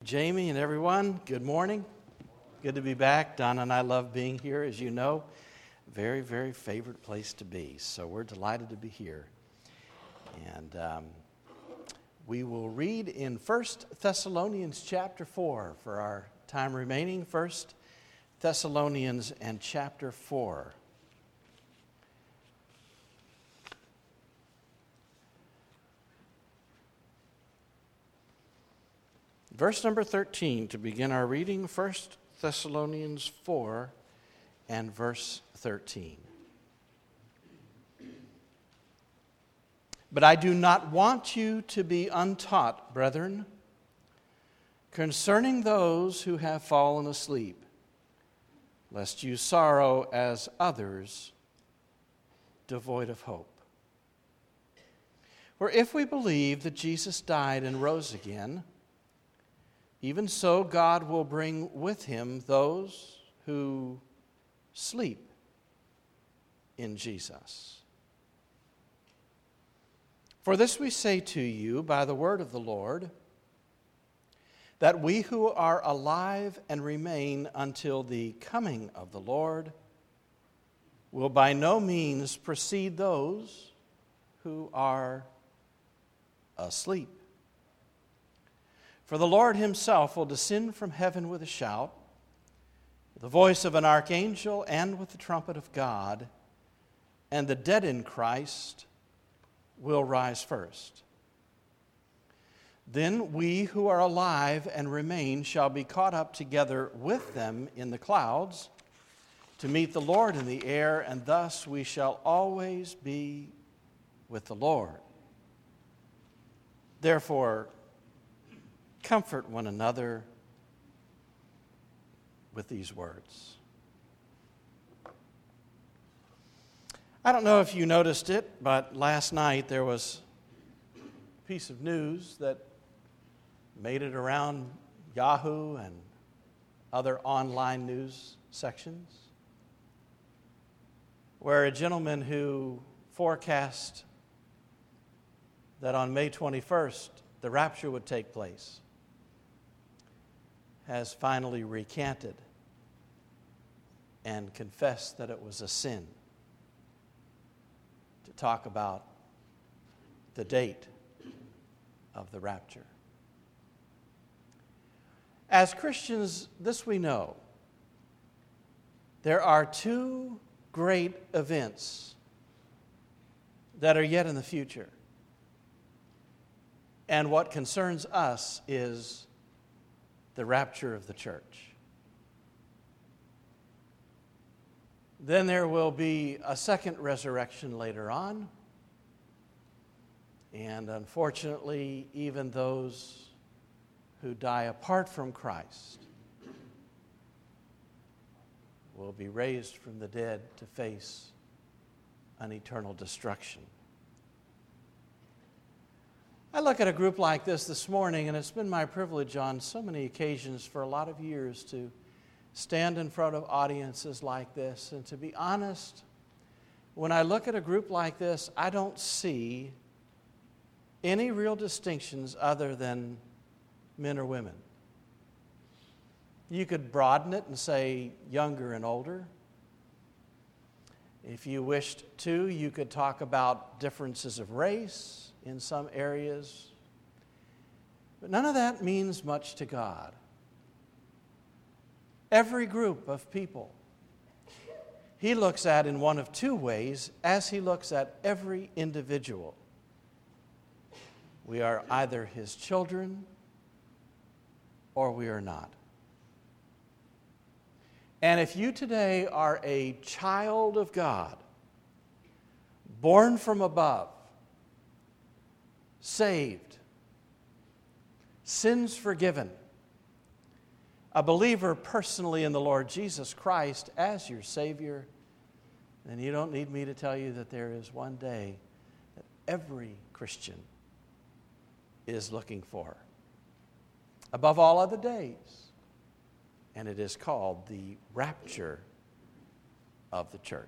Jamie and everyone, good morning. Good to be back. Donna and I love being here, as you know. Very, very favorite place to be. So we're delighted to be here. And we will read in 1 Thessalonians chapter 4 for our time remaining. 1 Thessalonians and chapter 4. Verse number 13 to begin our reading, 1 Thessalonians 4 and verse 13. But I do not want you to be untaught, brethren, concerning those who have fallen asleep, lest you sorrow as others, devoid of hope. For if we believe that Jesus died and rose again, even so God will bring with him those who sleep in Jesus. For this we say to you by the word of the Lord, that we who are alive and remain until the coming of the Lord will by no means precede those who are asleep. For the Lord himself will descend from heaven with a shout, with the voice of an archangel, and with the trumpet of God, and the dead in Christ will rise first. Then we who are alive and remain shall be caught up together with them in the clouds to meet the Lord in the air, and thus we shall always be with the Lord. Therefore, comfort one another with these words. I don't know if you noticed it, but last night there was a piece of news that made it around Yahoo and other online news sections, where a gentleman who forecast that on May 21st the rapture would take place has finally recanted and confessed that it was a sin to talk about the date of the rapture. As Christians, this we know. There are two great events that are yet in the future. And what concerns us is the rapture of the church. Then there will be a second resurrection later on. And unfortunately, even those who die apart from Christ will be raised from the dead to face an eternal destruction. I look at a group like this morning, and it's been my privilege on so many occasions for a lot of years to stand in front of audiences like this. And to be honest, when I look at a group like this, I don't see any real distinctions other than men or women. You could broaden it and say younger and older. If you wished to, you could talk about differences of race in some areas. But none of that means much to God. Every group of people He looks at in one of two ways as He looks at every individual. We are either His children or we are not. And if you today are a child of God, born from above, saved, sins forgiven, a believer personally in the Lord Jesus Christ as your Savior, then you don't need me to tell you that there is one day that every Christian is looking for, above all other days, and it is called the rapture of the church.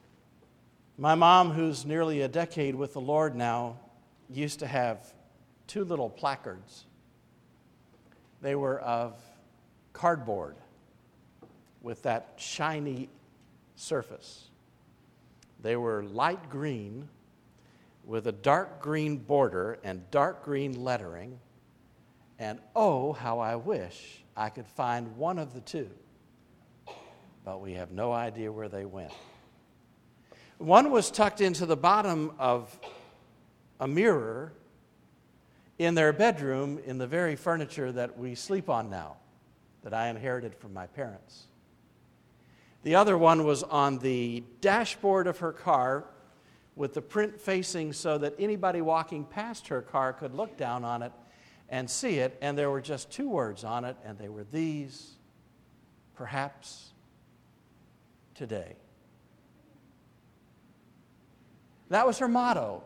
My mom, who's nearly a decade with the Lord now, used to have 2 little placards. They were of cardboard with that shiny surface. They were light green with a dark green border and dark green lettering. And oh, how I wish I could find one of the 2. But we have no idea where they went. One was tucked into the bottom of a mirror in their bedroom in the very furniture that we sleep on now, that I inherited from my parents. The other one was on the dashboard of her car with the print facing so that anybody walking past her car could look down on it and see it, and there were just 2 words on it, and they were these: perhaps today. That was her motto.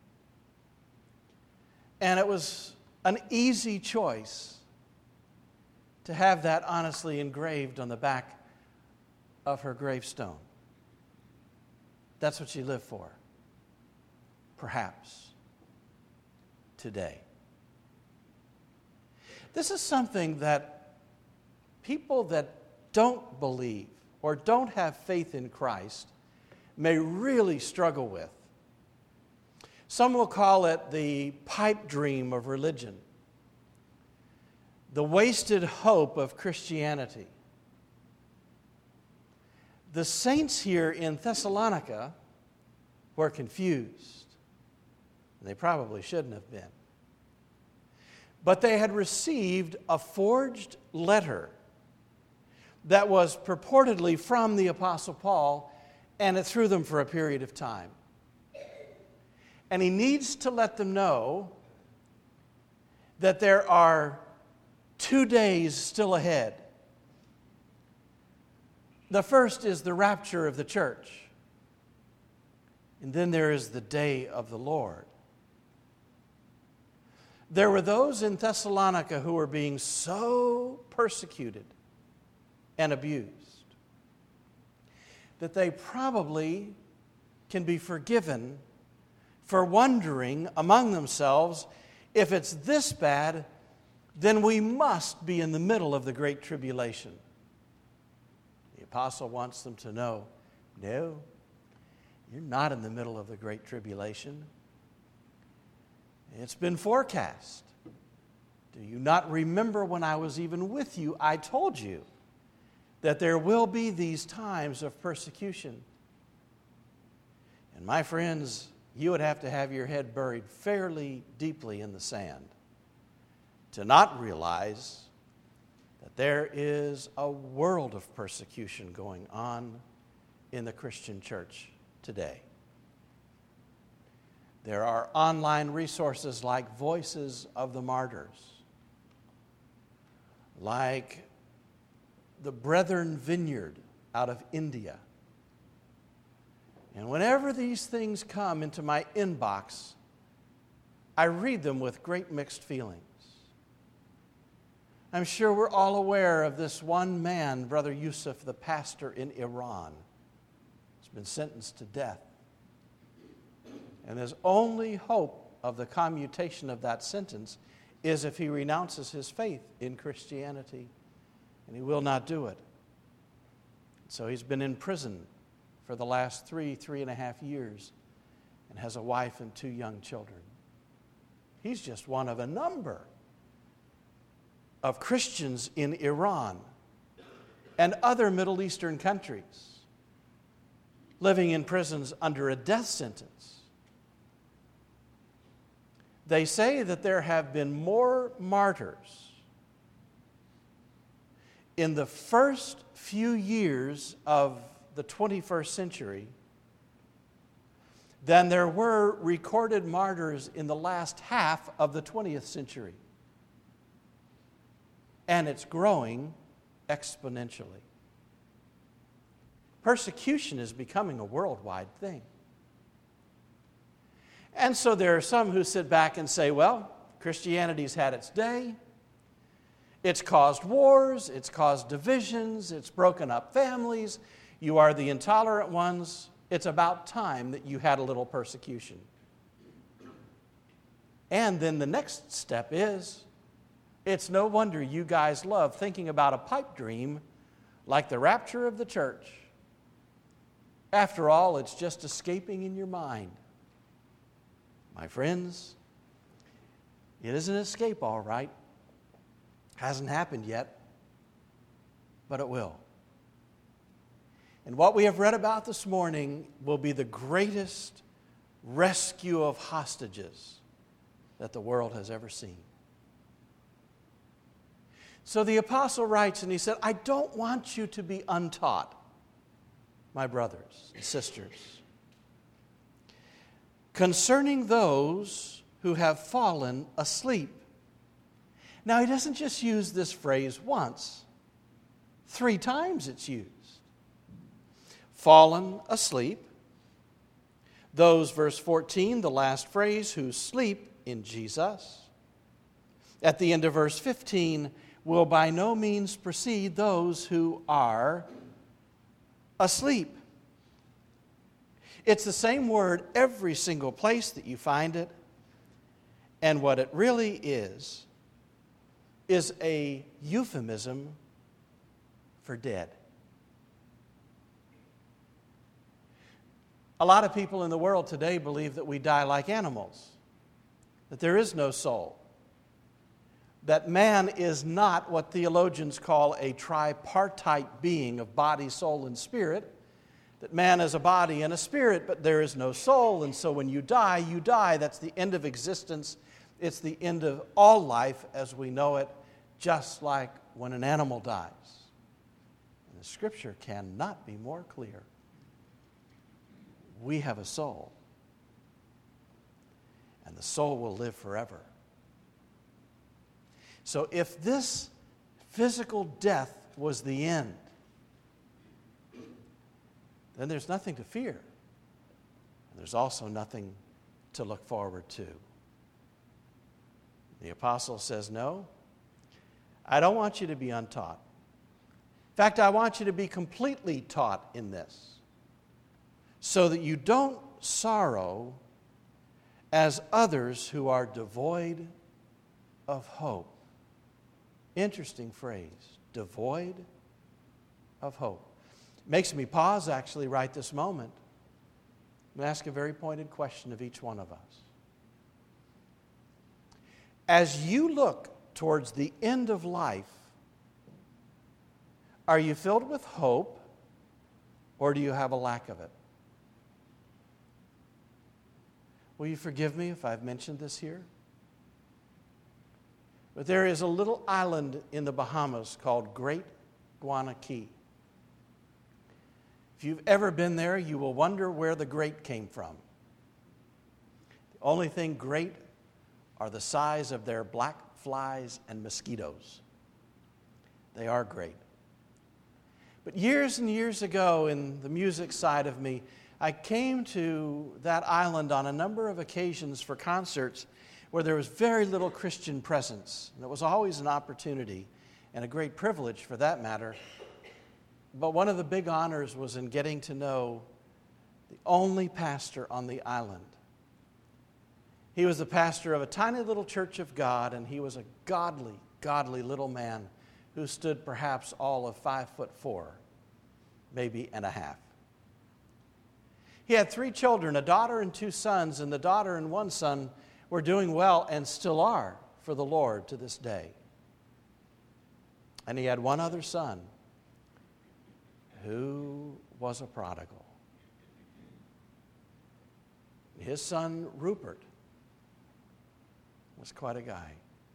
And it was an easy choice to have that honestly engraved on the back of her gravestone. That's what she lived for. Perhaps today. This is something that people that don't believe or don't have faith in Christ may really struggle with. Some will call it the pipe dream of religion, the wasted hope of Christianity. The saints here in Thessalonica were confused. They probably shouldn't have been. But they had received a forged letter that was purportedly from the Apostle Paul, and it threw them for a period of time. And he needs to let them know that there are 2 days still ahead. The first is the rapture of the church. And then there is the day of the Lord. There were those in Thessalonica who were being so persecuted and abused that they probably can be forgiven for wondering among themselves, if it's this bad, then we must be in the middle of the Great Tribulation. The apostle wants them to know, no, you're not in the middle of the Great Tribulation. It's been forecast. Do you not remember when I was even with you, I told you that there will be these times of persecution? And my friends, you would have to have your head buried fairly deeply in the sand to not realize that there is a world of persecution going on in the Christian church today. There are online resources like Voices of the Martyrs, like the Brethren Vineyard out of India. And whenever these things come into my inbox, I read them with great mixed feelings. I'm sure we're all aware of this one man, Brother Yusuf, the pastor in Iran. He's been sentenced to death. And his only hope of the commutation of that sentence is if he renounces his faith in Christianity. And he will not do it. So he's been in prison for the last 3.5 years, and has a wife and 2 young children. He's just one of a number of Christians in Iran and other Middle Eastern countries living in prisons under a death sentence. They say that there have been more martyrs in the first few years of the 21st century than there were recorded martyrs in the last half of the 20th century. And it's growing exponentially. Persecution is becoming a worldwide thing. And so there are some who sit back and say, well, Christianity's had its day. It's caused wars, it's caused divisions, it's broken up families. You are the intolerant ones. It's about time that you had a little persecution. And then the next step is, it's no wonder you guys love thinking about a pipe dream like the rapture of the church. After all, it's just escaping in your mind. My friends, it is an escape, all right. Hasn't happened yet, but it will. And what we have read about this morning will be the greatest rescue of hostages that the world has ever seen. So the apostle writes, and he said, I don't want you to be untaught, my brothers and sisters, concerning those who have fallen asleep. Now, he doesn't just use this phrase once. 3 times it's used. Fallen asleep. Those, verse 14, the last phrase, who sleep in Jesus. At the end of verse 15, will by no means precede those who are asleep. It's the same word every single place that you find it. And what it really is a euphemism for dead. A lot of people in the world today believe that we die like animals, that there is no soul, that man is not what theologians call a tripartite being of body, soul, and spirit, that man is a body and a spirit, but there is no soul, and so when you die, you die. That's the end of existence. It's the end of all life as we know it, just like when an animal dies. And the Scripture cannot be more clear. We have a soul, and the soul will live forever. So if this physical death was the end, then there's nothing to fear. And there's also nothing to look forward to. The apostle says, no, I don't want you to be untaught. In fact, I want you to be completely taught in this, so that you don't sorrow as others who are devoid of hope. Interesting phrase, devoid of hope. Makes me pause actually right this moment and ask a very pointed question of each one of us. As you look towards the end of life, are you filled with hope, or do you have a lack of it? Will you forgive me if I've mentioned this here? But there is a little island in the Bahamas called Great Guana Key. If you've ever been there, you will wonder where the great came from. The only thing great are the size of their black flies and mosquitoes. They are great. But years and years ago, in the music side of me, I came to that island on a number of occasions for concerts where there was very little Christian presence. And it was always an opportunity and a great privilege for that matter. But one of the big honors was in getting to know the only pastor on the island. He was the pastor of a tiny little church of God, and he was a godly little man who stood perhaps all of 5'4", maybe and a half. He had 3 children, a daughter and 2 sons, and the daughter and 1 son were doing well and still are for the Lord to this day. And he had 1 other son who was a prodigal. His son, Rupert, was quite a guy.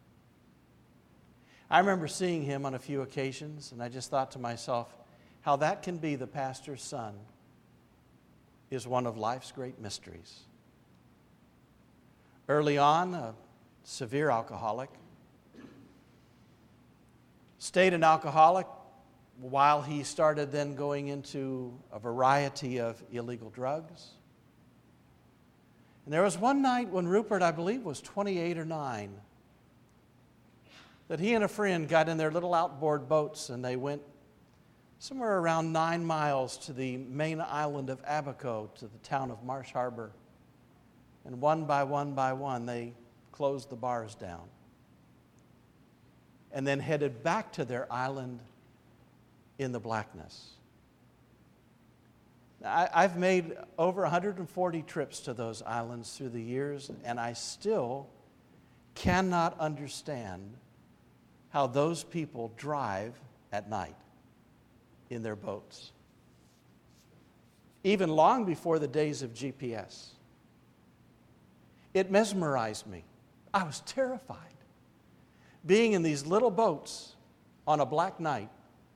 I remember seeing him on a few occasions, and I just thought to myself, how that can be the pastor's son is one of life's great mysteries. Early on, a severe alcoholic. Stayed an alcoholic while he started then going into a variety of illegal drugs. And there was one night when Rupert, I believe, was 28 or 9, that he and a friend got in their little outboard boats and they went somewhere around 9 miles to the main island of Abaco, to the town of Marsh Harbor. And one by one, they closed the bars down, and then headed back to their island in the blackness. I've made over 140 trips to those islands through the years, and I still cannot understand how those people drive at night in their boats. Even long before the days of GPS. It mesmerized me. I was terrified. Being in these little boats on a black night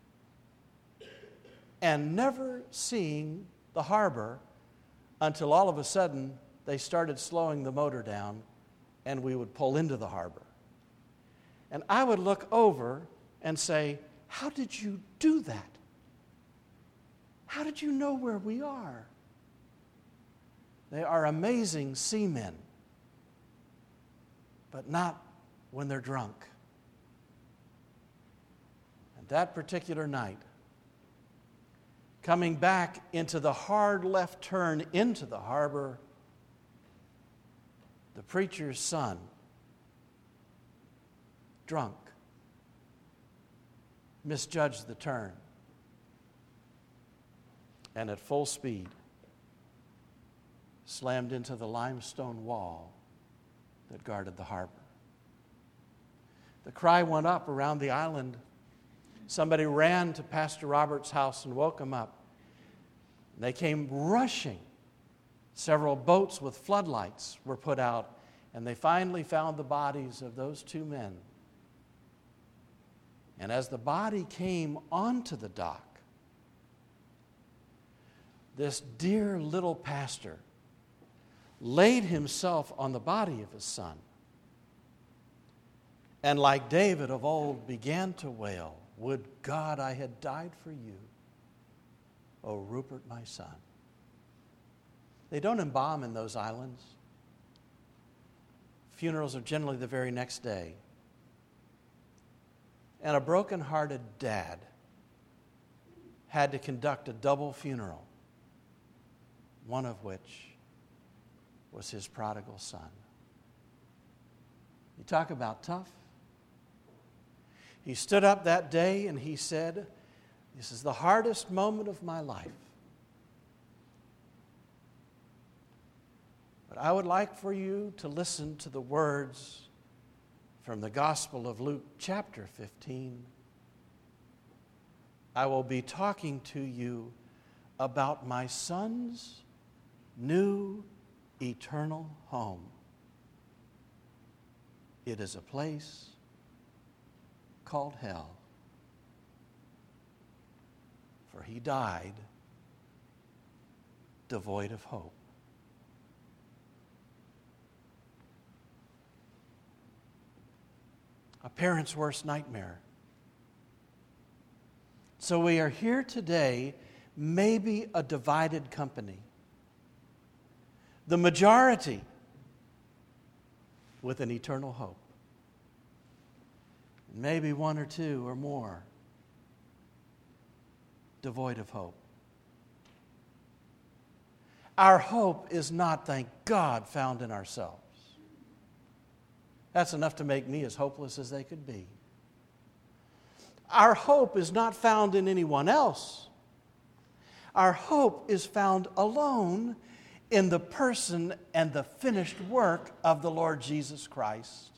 and never seeing the harbor until all of a sudden they started slowing the motor down and we would pull into the harbor. And I would look over and say, how did you do that? How did you know where we are? They are amazing seamen, but not when they're drunk. And that particular night, coming back into the hard left turn into the harbor, the preacher's son, drunk, misjudged the turn, and at full speed slammed into the limestone wall that guarded the harbor. The cry went up around the island. Somebody ran to Pastor Robert's house and woke him up. They came rushing. Several boats with floodlights were put out, and they finally found the bodies of those two men. And as the body came onto the dock, this dear little pastor laid himself on the body of his son, and like David of old began to wail, "Would God I had died for you, O Rupert, my son." They don't embalm in those islands. Funerals are generally the very next day. And a broken-hearted dad had to conduct a double funeral, one of which was his prodigal son. You talk about tough. He stood up that day and he said, "This is the hardest moment of my life. But I would like for you to listen to the words from the Gospel of Luke chapter 15. I will be talking to you about my son's new eternal home. It is a place called hell. For he died devoid of hope." A parent's worst nightmare. So we are here today, maybe a divided company. The majority with an eternal hope. Maybe one or two or more devoid of hope. Our hope is not, thank God, found in ourselves. That's enough to make me as hopeless as they could be. Our hope is not found in anyone else. Our hope is found alone in the person and the finished work of the Lord Jesus Christ.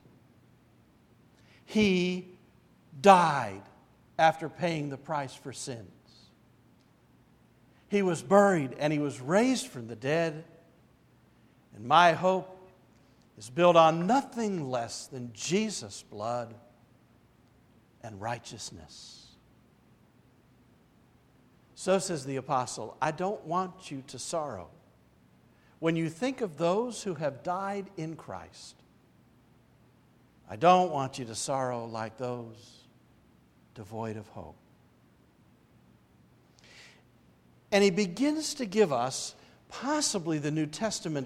He died after paying the price for sins. He was buried and he was raised from the dead. And my hope is built on nothing less than Jesus' blood and righteousness. So says the apostle, I don't want you to sorrow when you think of those who have died in Christ. I don't want you to sorrow like those devoid of hope. And he begins to give us possibly the New Testament